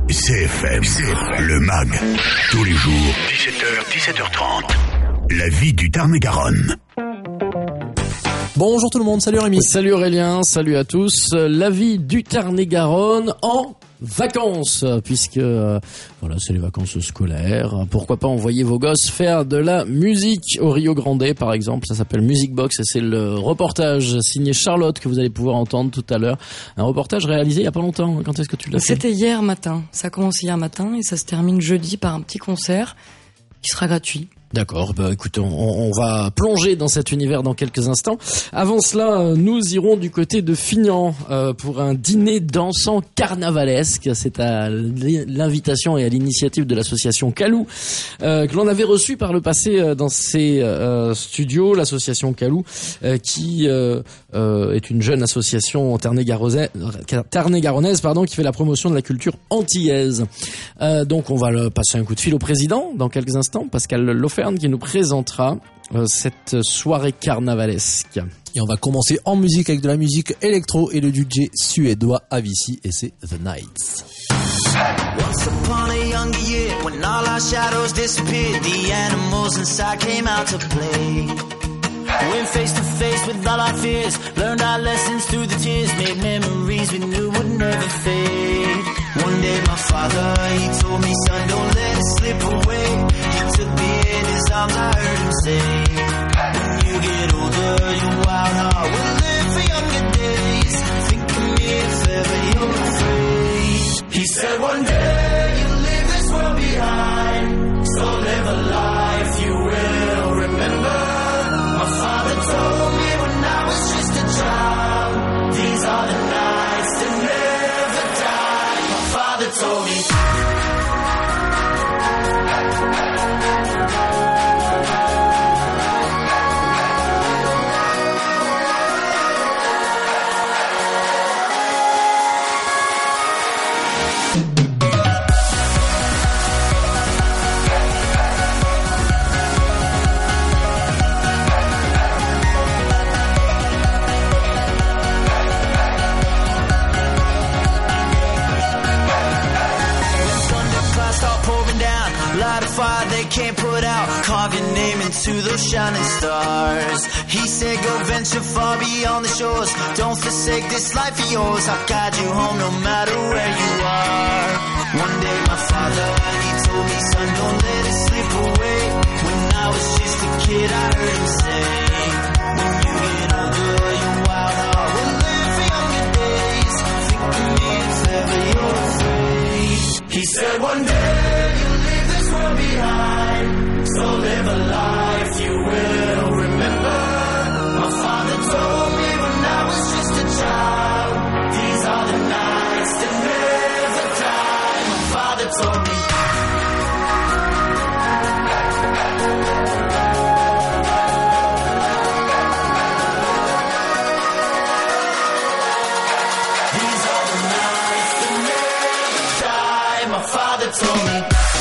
CFM, le MAG, tous les jours, 17h, 17h30. La vie du Tarn-et-Garonne. Bonjour tout le monde, salut Rémi. Salut Aurélien, salut à tous. La vie du Tarn-et-Garonne en vacances, puisque voilà, c'est les vacances scolaires. Pourquoi pas envoyer vos gosses faire de la musique au Rio Grande, par exemple. Ça s'appelle Music Box et c'est le reportage signé Charlotte que vous allez pouvoir entendre tout à l'heure. Un reportage réalisé il y a pas longtemps. Quand est-ce que tu l'as fait ? C'était hier matin. Ça a commencé hier matin et ça se termine jeudi par un petit concert qui sera gratuit. D'accord, bah écoute, on va plonger dans cet univers dans quelques instants. Avant cela, nous irons du côté de Fignan pour un dîner dansant carnavalesque. C'est à l'invitation et à l'initiative de l'association Calou que l'on avait reçu par le passé dans ses studios. L'association Calou qui est une jeune association tarn-et-garonnaise qui fait la promotion de la culture antillaise. Donc on va passer un coup de fil au président dans quelques instants, Pascal Lofern, qui nous présentera cette soirée carnavalesque. Et on va commencer en musique avec de la musique électro et le DJ suédois Avicii et c'est The Nights. Once upon a younger year, when all our shadows disappeared, the animals inside came out to play. Went face to face with all our fears, learned our lessons through the tears, made memories we knew would never fade. One day my father, he told me, son, don't let it slip away. He took me in his arms, I heard him say, when you get older, your wild heart will live for younger days. Think of me if ever you're afraid. He said one day you'll leave this world behind, so live a life you will remember. My father told me when I was just a child, these are the nights that never die. My father told me. Light a fire they can't put out, carve your name into those shining stars. He said go venture far beyond the shores, don't forsake this life of yours. I'll guide you home no matter where you are. One day my father, he told me, son, don't let it slip away. When I was just a kid I heard him say, when you get older your wild heart will live for younger days. Think of me if ever you're afraid. He said one day behind, so live a life you will remember. My father told me when I was just a child, these are the nights that never die. My father told me. These are the nights that never die. My father told me.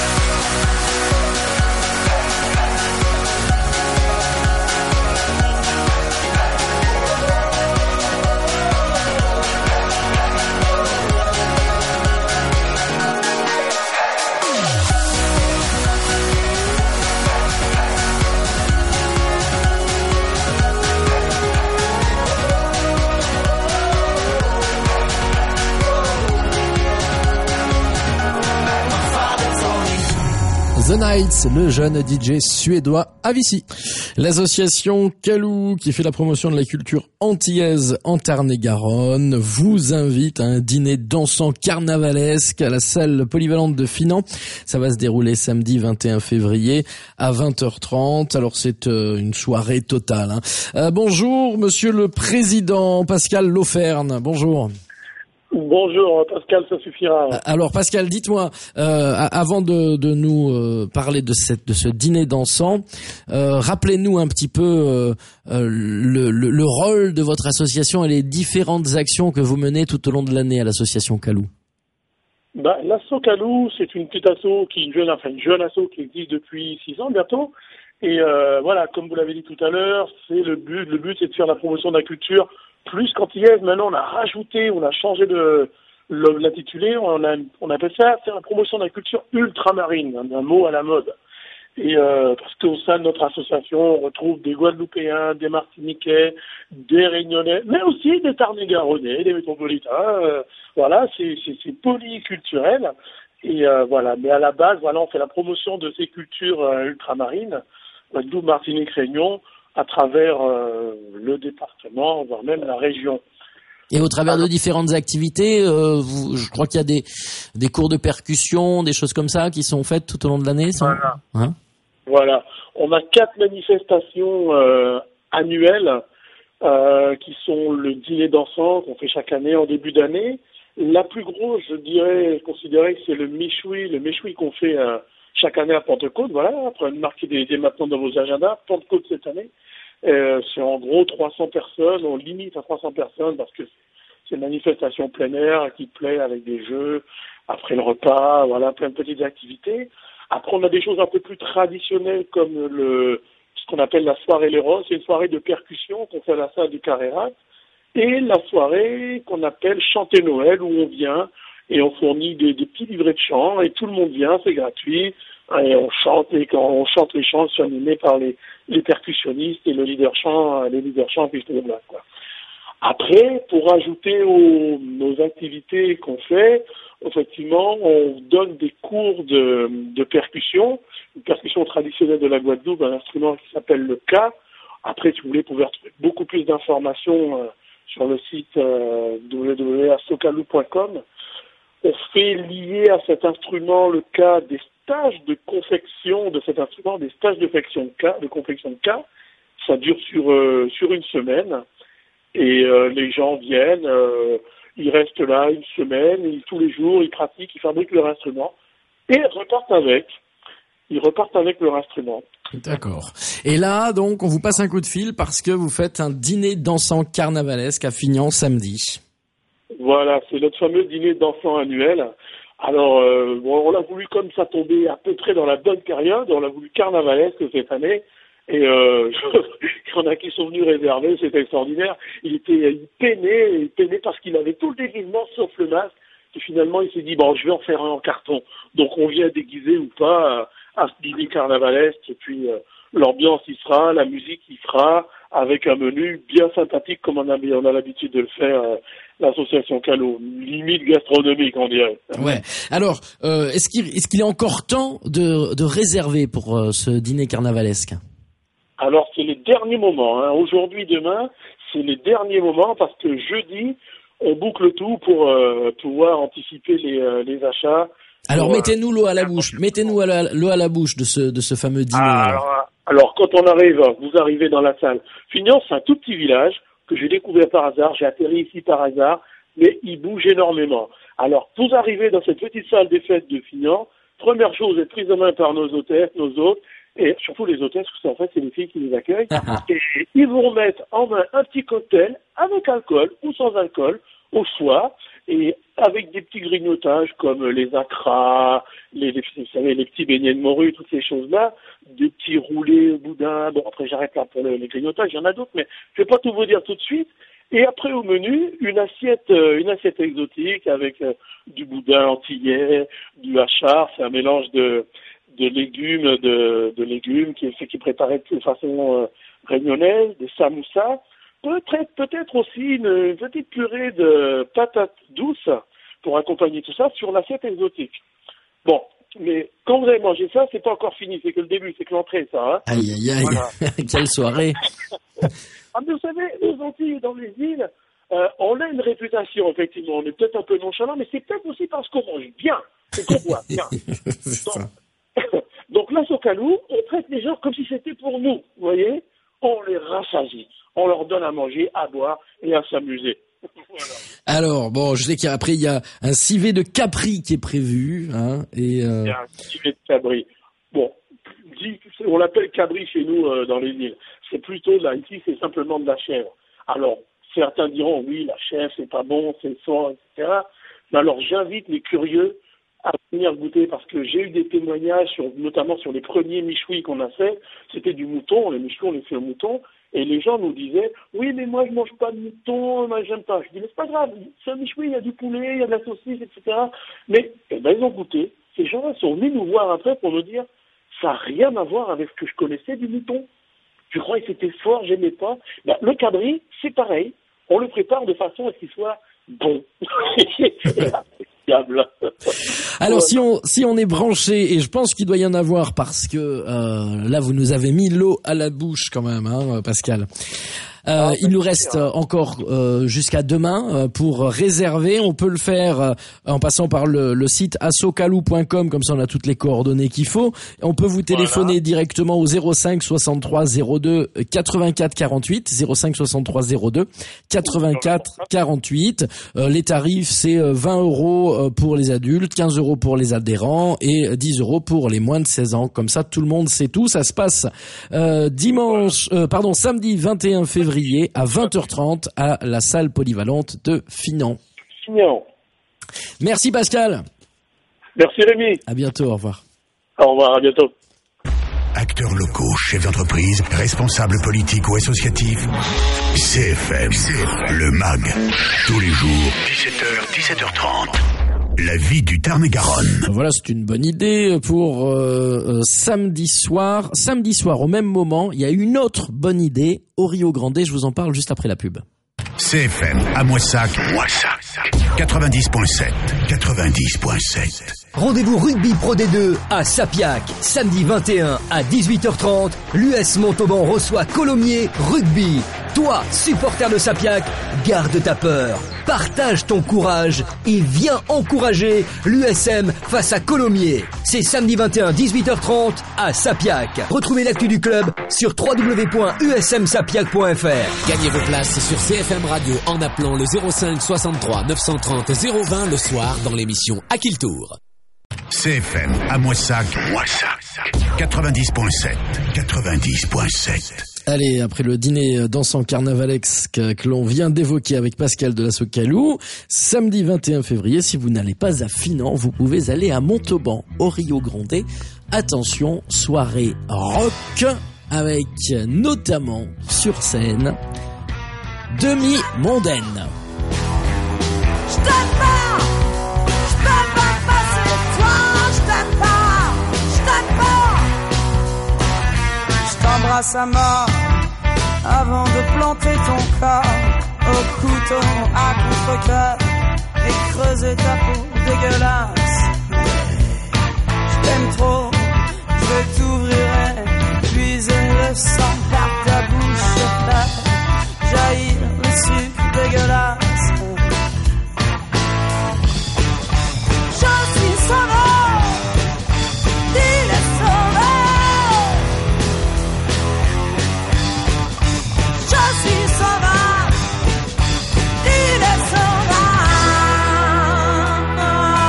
The Nights, le jeune DJ suédois Avicii. L'association Calou, qui fait la promotion de la culture antillaise en Tarn-et-Garonne, vous invite à un dîner dansant carnavalesque à la salle polyvalente de Fignan. Ça va se dérouler samedi 21 février à 20h30. Alors c'est une soirée totale. Bonjour Monsieur le Président Pascal Lofern. Bonjour. Bonjour Pascal, ça suffira. Alors Pascal, dites-moi, avant de nous parler de ce dîner dansant, rappelez-nous un petit peu le rôle de votre association et les différentes actions que vous menez tout au long de l'année à l'association Calou. L'asso Calou, c'est une petite asso une jeune asso qui existe depuis 6 ans bientôt. Et voilà, comme vous l'avez dit tout à l'heure, c'est le but c'est de faire la promotion de la culture plus qu'antillaise. Maintenant, on a changé de l'intitulé, on appelle ça, c'est la promotion de la culture ultramarine, un mot à la mode. Et parce qu'au sein de notre association, on retrouve des Guadeloupéens, des Martiniquais, des Réunionnais, mais aussi des Tarn-et-Garonnais, des métropolitains. Voilà, c'est polyculturel. Et voilà, mais à la base, voilà, on fait la promotion de ces cultures ultramarines, Guadeloupe, Martinique, Réunion, à travers le département, voire même la région. Et au travers de différentes activités, je crois qu'il y a des cours de percussion, des choses comme ça qui sont faites tout au long de l'année. Voilà. Hein? Voilà. On a 4 manifestations annuelles qui sont le dîner dansant qu'on fait chaque année en début d'année. La plus grosse, je considérais que c'est le méchoui qu'on fait chaque année à Pentecôte. Voilà, après marquer dès maintenant dans vos agendas, Pentecôte cette année. C'est en gros 300 personnes, on limite à 300 personnes parce que c'est une manifestation plein air qui plaît avec des jeux, après le repas, voilà, plein de petites activités. Après, on a des choses un peu plus traditionnelles comme ce qu'on appelle la soirée Léros, c'est une soirée de percussion qu'on fait à la salle du Carrera, et la soirée qu'on appelle Chanter Noël où on vient et on fournit des petits livrets de chants et tout le monde vient, c'est gratuit. Et on chante, et quand on chante les chants, c'est animé par les percussionnistes et les leader chant puis je te donne là, quoi. Après, pour ajouter nos activités qu'on fait, effectivement, on donne des cours de percussion, une percussion traditionnelle de la Guadeloupe, un instrument qui s'appelle le ka. Après, si vous voulez, vous pouvez retrouver beaucoup plus d'informations sur le site www.sokalou.com. On fait lier à cet instrument le ka des stages de confection de cet instrument, des stages de confection de ka. Ça dure sur une semaine et les gens viennent, ils restent là une semaine, et tous les jours ils pratiquent, ils fabriquent leur instrument et repartent avec. Ils repartent avec leur instrument. D'accord. Et là, donc, on vous passe un coup de fil parce que vous faites un dîner dansant carnavalesque à Fignan samedi. Voilà, c'est notre fameux dîner dansant annuel. Alors, on l'a voulu comme ça tomber à peu près dans la bonne période, on l'a voulu carnavalesque cette année, et il y en a qui sont venus réserver, c'était extraordinaire. Il peinait parce qu'il avait tout le déguisement sauf le masque, et finalement il s'est dit, bon, je vais en faire un en carton. Donc on vient déguisé ou pas à ce dîner carnavalesque, et puis l'ambiance y sera, la musique y sera, avec un menu bien sympathique comme on a l'habitude de le faire, l'association Calo, limite gastronomique on dirait. Ouais. Alors, est-ce qu'il est encore temps de réserver pour ce dîner carnavalesque? Alors c'est les derniers moments, hein. Aujourd'hui, demain, c'est les derniers moments parce que jeudi, on boucle tout pour pouvoir anticiper les achats. Alors mettez-nous l'eau à la bouche. Mettez-nous l'eau à la bouche de ce fameux dîner. Alors quand on arrive, vous arrivez dans la salle. Fignan, c'est un tout petit village que j'ai découvert par hasard. J'ai atterri ici par hasard, mais il bouge énormément. Alors vous arrivez dans cette petite salle des fêtes de Fignan. Première chose, vous êtes prise en main par nos hôtesses, nos hôtes, et surtout les hôtesses, parce qu'en fait c'est les filles qui les accueillent. Et ils vous remettent en main un petit cocktail avec alcool ou sans alcool au choix, et avec des petits grignotages comme les acras, vous savez, les petits beignets de morue, toutes ces choses-là, des petits roulés au boudin. Bon, après j'arrête là pour les grignotages, il y en a d'autres, mais je vais pas tout vous dire tout de suite. Et après au menu, une assiette exotique avec du boudin antillais, du hachard, c'est un mélange de légumes, de légumes qui est préparé de façon réunionnaise, des samoussas. Peut-être aussi une petite purée de patates douces pour accompagner tout ça sur l'assiette exotique. Bon, mais quand vous avez mangé ça, c'est pas encore fini, c'est que le début, c'est que l'entrée, ça. Hein. Aïe, aïe, aïe, voilà. Quelle soirée. Mais vous savez, les Antilles dans les îles, on a une réputation, effectivement, on est peut-être un peu nonchalant, mais c'est peut-être aussi parce qu'on mange bien, c'est qu'on boit bien. Donc là, sur Calou, on traite les gens comme si c'était pour nous, vous voyez. On les rassasie, on leur donne à manger, à boire et à s'amuser. Voilà. Alors, bon, je sais qu'après, il y a un civet de Capri qui est prévu. Hein, Il y a un civet de Cabri. Bon, on l'appelle Cabri chez nous dans les îles. C'est plutôt, là, ici, c'est simplement de la chèvre. Alors, certains diront, oui, la chèvre, c'est pas bon, c'est fort, etc. Mais alors, j'invite les curieux à venir goûter parce que j'ai eu des témoignages notamment sur les premiers michouis qu'on a fait. C'était du mouton, les michouis on les fait au mouton Et les gens nous disaient, oui, mais moi, je mange pas de mouton, moi, j'aime pas. Je dis, mais c'est pas grave, c'est un méchoui, il y a du poulet, il y a de la saucisse, etc. Mais, ils ont goûté. Ces gens-là sont venus nous voir après pour nous dire, ça n'a rien à voir avec ce que je connaissais du mouton. Je croyais que c'était fort, j'aimais pas. Le cabri, c'est pareil. On le prépare de façon à ce qu'il soit bon. Alors si on est branché, et je pense qu'il doit y en avoir parce que là vous nous avez mis l'eau à la bouche quand même, hein, Pascal. Il nous reste encore jusqu'à demain pour réserver. On peut le faire en passant par le site assokalou.com, comme ça on a toutes les coordonnées qu'il faut. On peut vous téléphoner directement au 05 63 02 84 48, 05 63 02 84 48. Les tarifs, c'est 20 € pour les adultes, 15 € pour les adhérents et 10 € pour les moins de 16 ans. Comme ça, tout le monde sait tout. Ça se passe samedi 21 février à 20h30 à la salle polyvalente de Finan. Merci Pascal. Merci Rémi. À bientôt, au revoir. Au revoir, à bientôt. Acteurs locaux, chefs d'entreprise, responsables politiques ou associatifs, CFM, le MAG, tous les jours, 17h, 17h30. La vie du Tarn-et-Garonne. Voilà, c'est une bonne idée pour samedi soir. Samedi soir, au même moment, il y a une autre bonne idée au Rio Grande. Je vous en parle juste après la pub. CFM à Moissac, 90.7, 90.7. Rendez-vous rugby Pro D2 à Sapiac. Samedi 21 à 18h30, l'US Montauban reçoit Colomiers Rugby. Toi, supporter de Sapiac, garde ta peur, partage ton courage et viens encourager l'USM face à Colomiers. C'est samedi 21 18h30 à Sapiac. Retrouvez l'actu du club sur www.usmsapiac.fr. Gagnez vos places sur CFM Radio en appelant le 05 63 930 020 le soir dans l'émission À qui le tour. CFM à Moissac, 90.7, 90.7. Allez, après le dîner dansant carnavalesque que l'on vient d'évoquer avec Pascal de la Socalou, samedi 21 février, si vous n'allez pas à Finan, vous pouvez aller à Montauban, au Rio Grande. Attention, soirée rock, avec notamment sur scène Demi-mondaine. T'embrasse à mort avant de planter ton corps au couteau à contre-cœur et creuser ta peau dégueulasse. Je t'aime trop, je t'ouvrirai, puiser le sang par ta bouche, faire jaillir le sucre dégueulasse. Je suis sauveur, il est sauveur. Je suis sauvage, il est sauvage.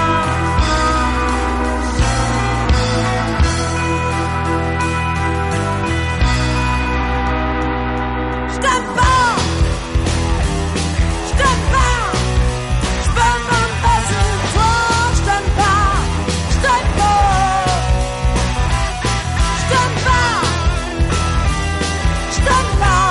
Je t'aime pas, je t'aime pas, je peux même pas sur toi. Je t'aime pas, je t'aime pas, je t'aime pas, je t'aime pas.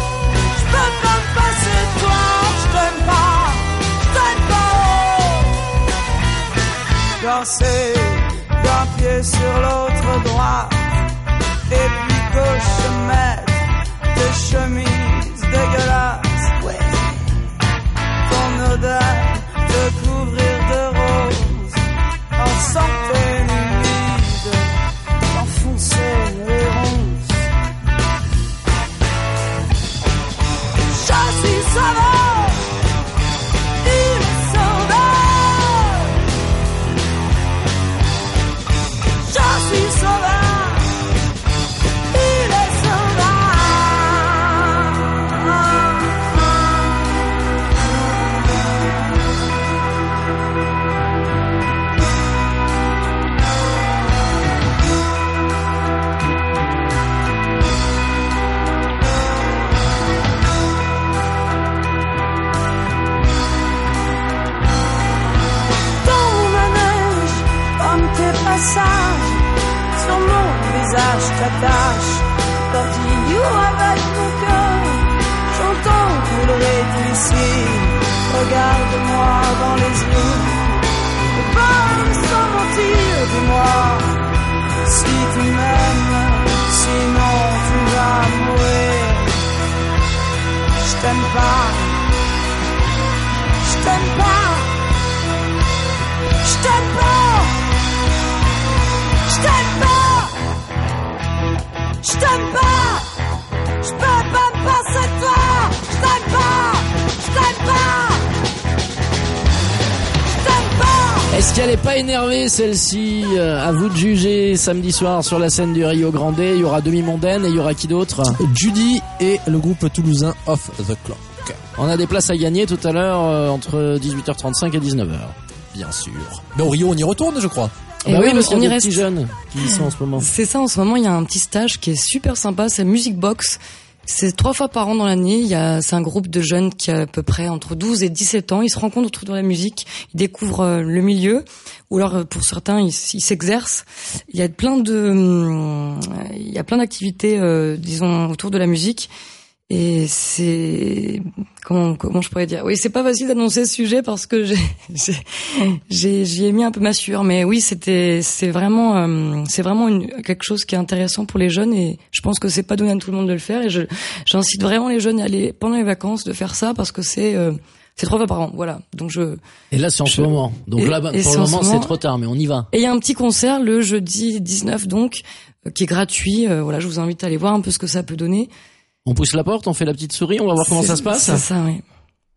Danser d'un pied sur l'autre droit et puis gauche mettre tes chemises dégueulasses. Ouais. Ton odeur te couvrir de rose en santé humide, enfoncer les ronces. Je suis sauvage, il est sauvage. Je suis sauvage, il est dans ma neige, comme tes passages sur mon visage t'attache tortille ou avec mon cœur, j'entends couler d'ici. Regarde-moi dans les yeux, et parle sans mentir, dis-moi si tu m'aimes, sinon tu vas mourir. Je t'aime pas, je t'aime pas, je t'aime pas, je t'aime pas, je t'aime pas, je peux pas me passer de toi, je t'aime pas, je t'aime pas, je t'aime pas. Est-ce qu'elle est pas énervée celle-ci? À vous de juger. Samedi soir sur la scène du Rio Grande, il y aura Demi-Mondaine et il y aura qui d'autre? Judy et le groupe toulousain Off the Clock. On a des places à gagner tout à l'heure entre 18h35 et 19h. Bien sûr. Mais au Rio, on y retourne, je crois. Et bah oui, parce qu'il y a des reste. petits jeunes qui y sont en ce moment. C'est ça, en ce moment, il y a un petit stage qui est super sympa, c'est Music Box. C'est 3 fois par an dans l'année. C'est un groupe de jeunes qui a à peu près entre 12 et 17 ans. Ils se rencontrent autour de la musique. Ils découvrent le milieu. Ou alors, pour certains, ils s'exercent. Il y a plein d'activités, disons, autour de la musique. Et c'est, comment je pourrais dire? Oui, c'est pas facile d'annoncer ce sujet parce que j'y ai mis un peu ma sueur. Mais oui, c'est vraiment quelque chose qui est intéressant pour les jeunes et je pense que c'est pas donné à tout le monde de le faire et j'incite vraiment les jeunes à aller pendant les vacances de faire ça parce que c'est 3 fois par an, voilà. Donc Et là, c'est en ce moment. Donc là, pour le moment, c'est trop tard, mais on y va. Et il y a un petit concert le jeudi 19, donc, qui est gratuit. Voilà, je vous invite à aller voir un peu ce que ça peut donner. On pousse la porte, on fait la petite souris, on va voir comment ça se passe. C'est ça, oui.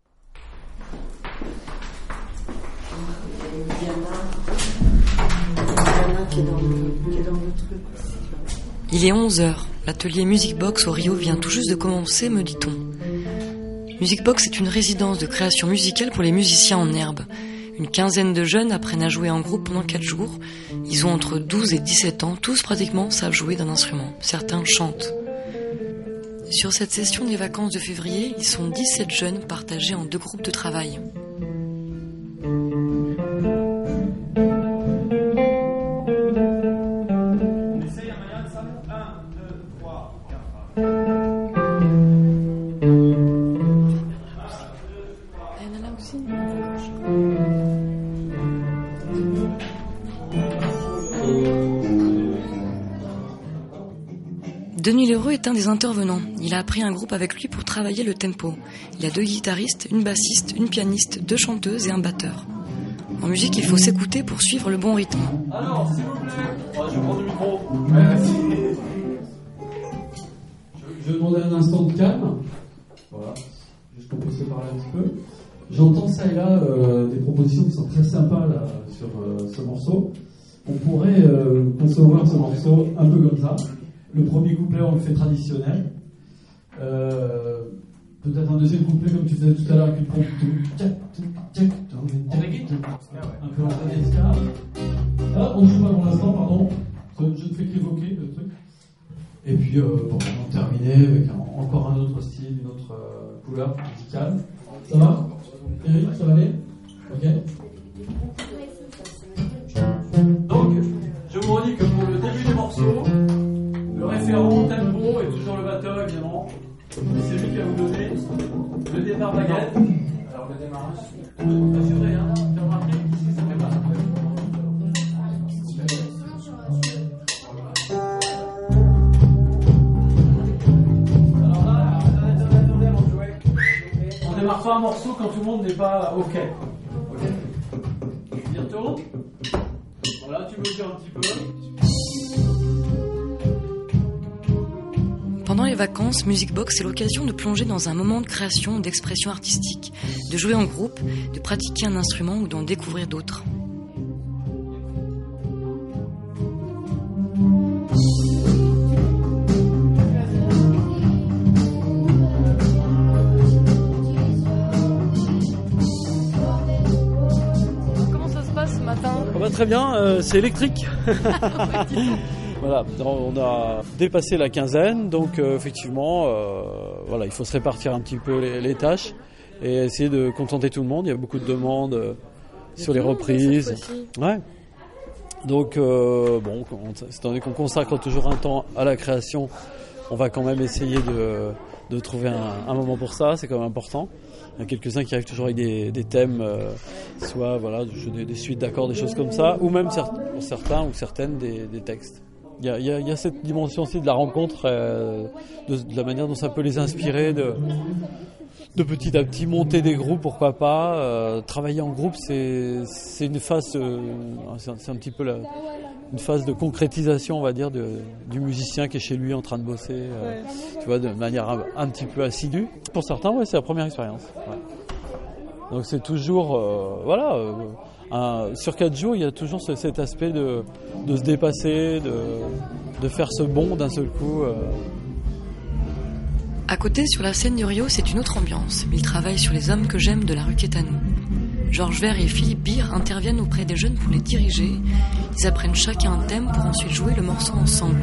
Il est 11h. L'atelier Music Box au Rio vient tout juste de commencer, me dit-on. Music Box est une résidence de création musicale pour les musiciens en herbe. Une quinzaine de jeunes apprennent à jouer en groupe pendant 4 jours. Ils ont entre 12 et 17 ans. Tous pratiquement savent jouer d'un instrument. Certains chantent. Sur cette session des vacances de février, ils sont 17 jeunes partagés en 2 groupes de travail. On essaye un moyen de ça. 1, 2, 3, 4. Denis Leroux est un des intervenants. Il a appris un groupe avec lui pour travailler le tempo. Il y a 2 guitaristes, une bassiste, une pianiste, 2 chanteuses et un batteur. En musique, il faut s'écouter pour suivre le bon rythme. Alors, s'il vous plaît, je vais prendre le micro. Merci. Je vais demander un instant de calme. Voilà, juste pour se parler un petit peu. J'entends ça et là des propositions qui sont très sympas là, sur ce morceau. On pourrait concevoir ce morceau un peu comme ça. Le premier couplet, on le fait traditionnel. Peut-être un deuxième couplet, comme tu faisais tout à l'heure, avec une pompe. Un peu en escar. Ah, on ne joue pas pour l'instant, pardon. Je ne fais qu'évoquer le truc. Et puis, on va terminer avec encore un autre style, une autre couleur musicale. Ça va? Eric, ça va aller? Ok. Donc, je vous redis que pour le début du morceau, le référent tempo est toujours le batteur, évidemment. C'est lui qui va vous donner le départ baguette. Alors, le démarrage, assurez, hein. T'as remarqué qu'ici, ça fait pas. Alors là, attendez, on jouait. On démarre pas un morceau quand tout le monde n'est pas OK. OK. Bientôt. Voilà, tu veux dire un petit peu. Pendant les vacances, Music Box est l'occasion de plonger dans un moment de création, d'expression artistique, de jouer en groupe, de pratiquer un instrument ou d'en découvrir d'autres. Comment ça se passe ce matin? Très bien, c'est électrique. Voilà, on a dépassé la quinzaine, donc effectivement, voilà, il faut se répartir un petit peu les tâches et essayer de contenter tout le monde. Il y a beaucoup de demandes sur les reprises. Ouais. Donc, bon, étant donné qu'on consacre toujours un temps à la création on va quand même essayer de trouver un moment pour ça, c'est quand même important. Il y a quelques-uns qui arrivent toujours avec des thèmes, soit voilà, des suites d'accords, des choses comme ça, ou même pour certains ou certaines des textes. Il y a cette dimension aussi de la rencontre, de la manière dont ça peut les inspirer, de petit à petit monter des groupes, pourquoi pas. Travailler en groupe, c'est une phase, c'est un petit peu une phase de concrétisation, on va dire, du musicien qui est chez lui en train de bosser, tu vois, de manière un petit peu assidue. Pour certains, ouais, c'est la première expérience. Ouais. Donc c'est toujours, sur 4 jours, il y a toujours cet aspect de se dépasser, de faire ce bond d'un seul coup. À côté, sur la scène du Rio, c'est une autre ambiance. Ils travaillent sur Les hommes que j'aime de la rue Quétanou. Georges Vert et Philippe Beer interviennent auprès des jeunes pour les diriger. Ils apprennent chacun un thème pour ensuite jouer le morceau ensemble.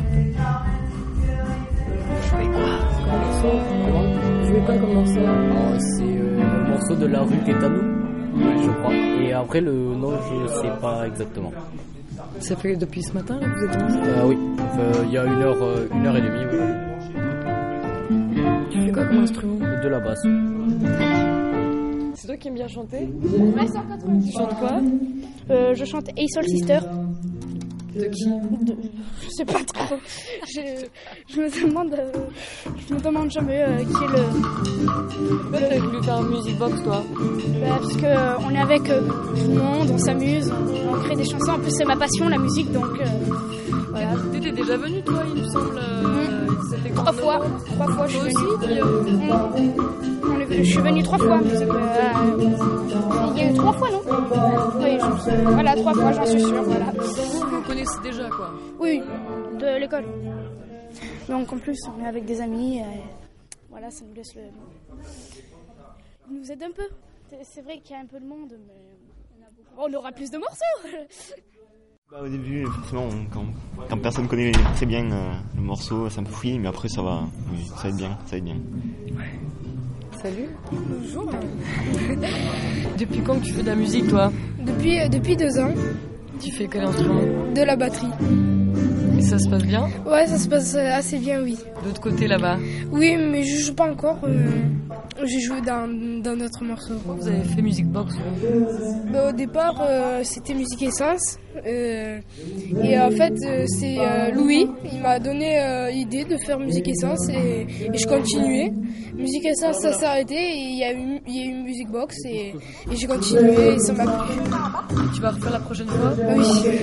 Vous jouez quoi comme morceau? Vous jouez quoi comme morceau? C'est le morceau de la rue Quétanou, je crois. Et après, le nom, je sais pas exactement. Ça fait depuis ce matin là, que vous êtes commencé? Oui, il y a une heure et demie. Oui. Tu fais quoi comme instrument? De la basse. C'est toi qui aimes bien chanter? Ouais. Tu chantes quoi? Je chante Hey Soul Sister. De qui? Je sais pas trop. Je me demande jamais qui est le... Pourquoi t'as voulu faire un music box, toi? Parce qu'on est avec tout le monde, on s'amuse, on crée des chansons. En plus, c'est ma passion, la musique, donc... voilà. T'étais déjà venu, toi, il me semble. C'était 3 fois je suis venue. Je suis venue 3 fois. Il y a eu 3 fois, non? Oui, voilà, 3 fois, j'en suis sûre. Voilà. Vous connaissez déjà, quoi? Oui, de l'école. Donc en plus, on est avec des amis. Voilà, ça nous laisse Il nous aide un peu. C'est vrai qu'il y a un peu de monde, mais on aura plus de morceaux. Au début, forcément, quand personne connaît très bien le morceau, ça me fouille, mais après ça va, oui, ça aide bien. Ouais. Salut. Bonjour. Depuis quand tu fais de la musique, toi? Depuis 2 ans. Tu fais quel instrument? De la batterie. Et ça se passe bien? Ouais, ça se passe assez bien, oui. De l'autre côté, là-bas? Oui, mais je joue pas encore. J'ai joué dans notre morceau. Vous avez fait Music Box? Au départ, c'était Musique Essence. Et en fait, c'est Louis. Il m'a donné l'idée de faire Musique Essence et je continuais. Musique Essence, ça s'est arrêté et il y a eu Music Box et j'ai continué et ça m'a plu. Tu vas refaire la prochaine fois? Oui.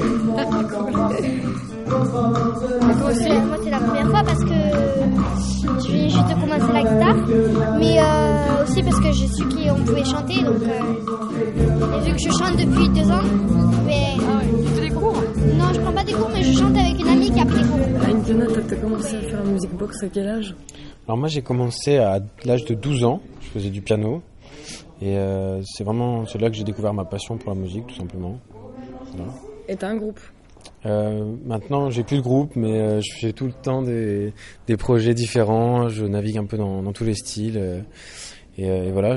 Toi aussi? Moi, c'est la première fois parce que je viens juste de commencer la guitare, mais aussi parce que j'ai su qu'on pouvait chanter, donc et vu que je chante depuis 2 ans, mais... Ah ouais, tu fais des cours? Non, je prends pas des cours, mais je chante avec une amie qui a pris des cours. Indiana, t'as commencé à faire la music box à quel âge? Alors moi, j'ai commencé à l'âge de 12 ans, je faisais du piano, et c'est là que j'ai découvert ma passion pour la musique, tout simplement. Voilà. Et t'as un groupe? Maintenant, j'ai plus de groupe, mais je fais tout le temps des projets différents. Je navigue un peu dans tous les styles. Et voilà,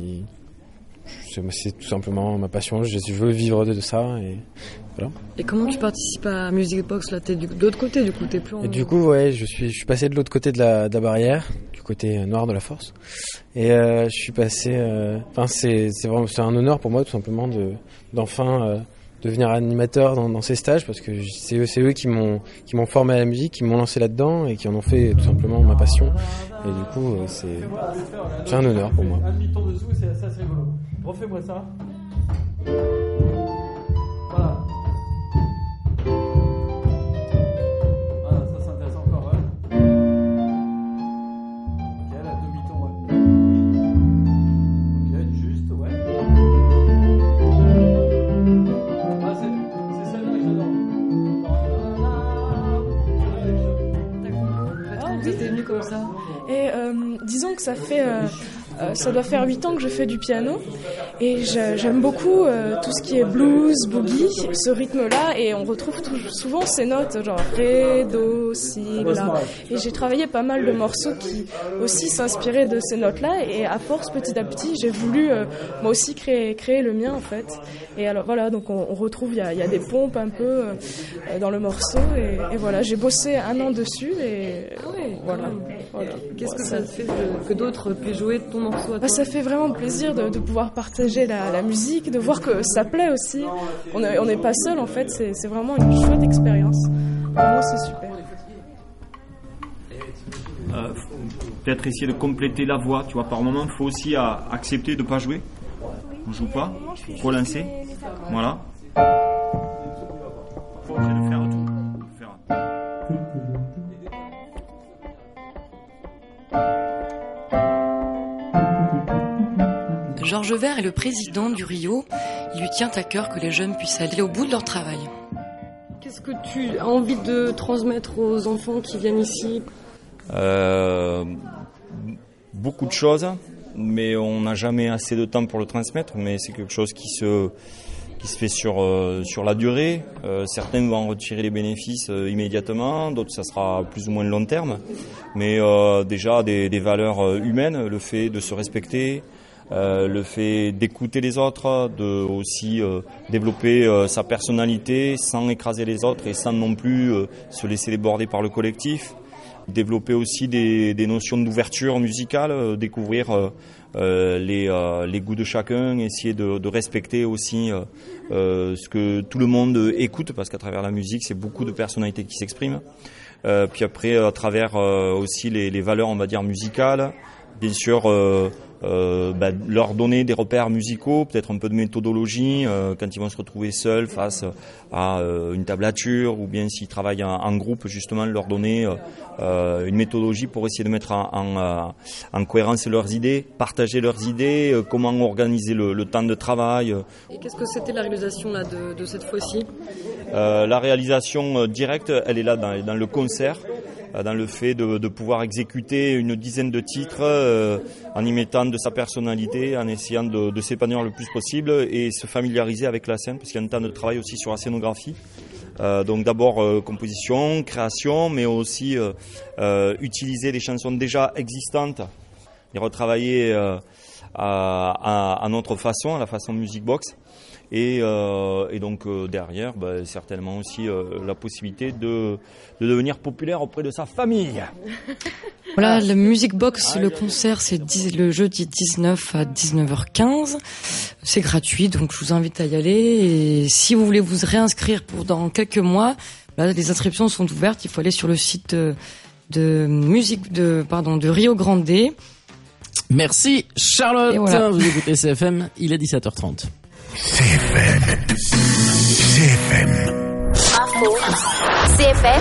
c'est tout simplement ma passion. Je veux vivre de ça. Et voilà. Et comment tu participes à Music Box là? T'es de l'autre côté, du coup, t'es plus en... Et du coup, ouais, je suis passé de l'autre côté de la barrière, du côté noir de la force. Et je suis passé. C'est un honneur pour moi, tout simplement, d'enfin devenir animateur dans ces stages, parce que c'est eux qui m'ont formé à la musique, qui m'ont lancé là-dedans et qui en ont fait tout simplement ma passion. Et du coup, c'est un honneur pour moi. Un demi-tour dessous, c'est assez rigolo. Refais-moi ça. Voilà. Voilà, ça s'intéresse encore. Ouais. Ok, la demi-ton, ouais. Ok, juste, ouais. C'est celle-là que j'adore. Vous êtes venu comme ça? Et disons que ça fait Ça doit faire 8 ans que je fais du piano et j'aime beaucoup tout ce qui est blues, boogie, ce rythme-là, et on retrouve souvent ces notes genre ré, do, si, la. Et j'ai travaillé pas mal de morceaux qui aussi s'inspiraient de ces notes-là, et à force, petit à petit, j'ai voulu moi aussi créer le mien en fait. Et alors voilà, donc on retrouve, il y a des pompes un peu dans le morceau, et voilà, j'ai bossé 1 an dessus, et voilà. Qu'est-ce que ça te fait que d'autres puissent jouer ton morceau à toi? Ça fait vraiment plaisir de pouvoir partager la musique, de voir que ça plaît aussi. On n'est pas seul en fait, c'est vraiment une chouette expérience. Vraiment, c'est super. Peut-être essayer de compléter la voix, tu vois, par moment, il faut aussi accepter de ne pas jouer. On ne joue pas, il faut lancer. Voilà. Il faut essayer de faire tout. Georges Vert est le président du Rio. Il lui tient à cœur que les jeunes puissent aller au bout de leur travail. Qu'est-ce que tu as envie de transmettre aux enfants qui viennent ici ? Beaucoup de choses, mais on n'a jamais assez de temps pour le transmettre, mais c'est quelque chose qui se fait sur la durée. Certains vont en retirer les bénéfices immédiatement, d'autres ça sera plus ou moins long terme, mais déjà des valeurs humaines, le fait de se respecter, le fait d'écouter les autres, de aussi développer sa personnalité sans écraser les autres et sans non plus se laisser déborder par le collectif. Développer aussi des notions d'ouverture musicale, découvrir les goûts de chacun, essayer de respecter aussi ce que tout le monde écoute, parce qu'à travers la musique, c'est beaucoup de personnalités qui s'expriment. Puis après, à travers aussi les valeurs, on va dire, musicales, bien sûr, leur donner des repères musicaux, peut-être un peu de méthodologie quand ils vont se retrouver seuls face à une tablature, ou bien s'ils travaillent en groupe, justement leur donner une méthodologie pour essayer de mettre en cohérence leurs idées, partager leurs idées, comment organiser le temps de travail. Et qu'est-ce que c'était la réalisation là, de cette fois-ci ? La réalisation directe, elle est là dans le concert, dans le fait de pouvoir exécuter une dizaine de titres en y mettant de sa personnalité, en essayant de s'épanouir le plus possible et se familiariser avec la scène, parce qu'il y a un temps de travail aussi sur la scénographie. Donc d'abord composition, création, mais aussi utiliser les chansons déjà existantes, les retravailler à notre façon, à la façon Music Box. Et donc derrière, certainement aussi la possibilité de devenir populaire auprès de sa famille. Voilà, le Music Box, le concert, c'est le jeudi 19 à 19h15. C'est gratuit, donc je vous invite à y aller. Et si vous voulez vous réinscrire pour dans quelques mois, là, les inscriptions sont ouvertes. Il faut aller sur le site de Rio Grande. Merci Charlotte. Voilà. Vous écoutez CFM, il est 17h30. CFM. Info. CFM